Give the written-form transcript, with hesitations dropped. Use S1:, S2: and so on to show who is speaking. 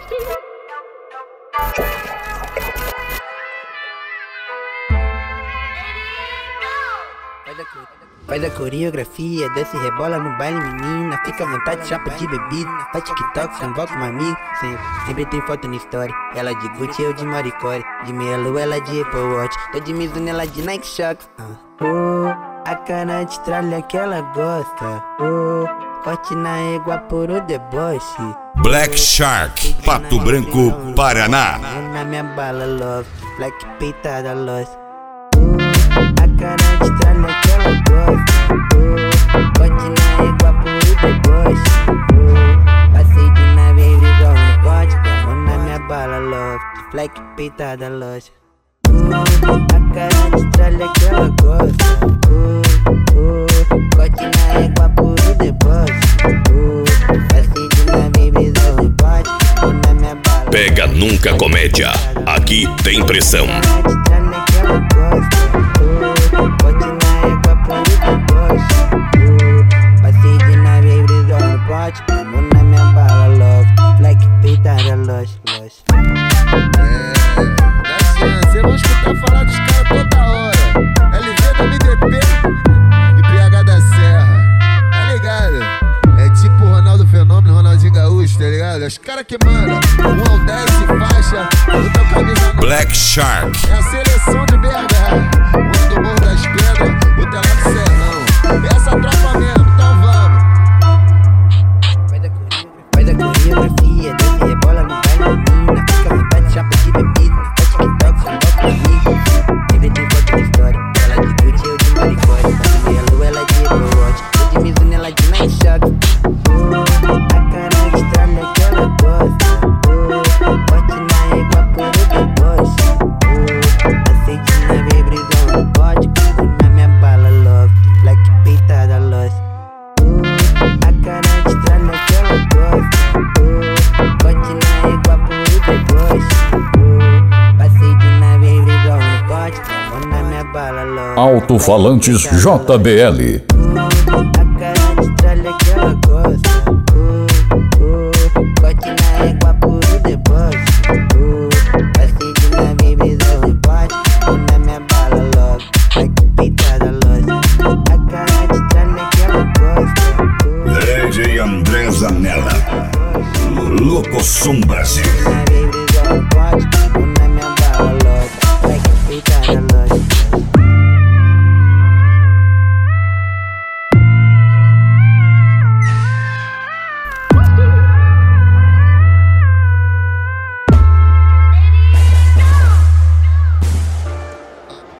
S1: Faz a coreografia, desce e rebola no baile, menina. Fica à vontade, chapa de bebida. Faz TikTok, convoca um amigo. Sempre tem foto na história. Ela de Gucci, eu de Maricore. De meia lua, ela de Apple Watch. Tô de Mizuno, ela de Nike Shox. A cara de tralha que ela gosta. Corte na égua por o deboche.
S2: Black Shark, Pato Branco, Paraná.
S1: Na minha bala, love. Black peitada, lost. A cara de tralha que ela gosta. Corte na égua por o deboche. Passei de nave igual no pote. Vamos na minha bala, love. Black peitada, lost. A cara de tralha que ela gosta. Corte na égua por o deboche. Passei de nave igual no pote. Vamos na minha bala.
S2: Pega Nunca Comédia, aqui tem pressão.
S1: Passei de nave brisou no pote. Vamos na minha bala, love. Black peitada, lost.
S3: Cê vão escutar falar dos caras toda hora. LV da MDP e PH da Serra. Tá ligado? É tipo Ronaldo Fenômeno, Ronaldinho Gaúcho, tá ligado? Os caras que mandam 1 ao 10 e faixa.
S2: Black Shark.
S3: É a seleção de BH. O do Morro das Pedras, o Telado do Serrão. Essa tropa mesmo, então vamos.
S1: Faz a coreografia, desce e rebola no baile, menina. Fica à vontade, chapa de bebida. Faz TikTok, convoca um amigo. Sempre tem foto na história. Ela de Gucci, eu de Maricore. De meia lua, ela de Apple Watch. Tô de Mizuno, ela de Nike Shox. A cara de tralha que ela gosta. Corte na égua por o deboche. Passei de nave brisou no pote. Na minha bala, love. Black peitada, lost. A cara de tralha que ela gosta. Corte na égua por o deboche. Passei de nave brisou no pote. Vamos na minha bala, love.
S4: Alto-falantes JBL.
S1: A cara de tralha que ela gosta. Corte na égua por o deboche. Passei de nave brisou no pote. Vamos na minha bala, love. Black peitada, lost. A cara de tralha que ela gosta.
S2: DJ André Zanella, Loco Som Brasil.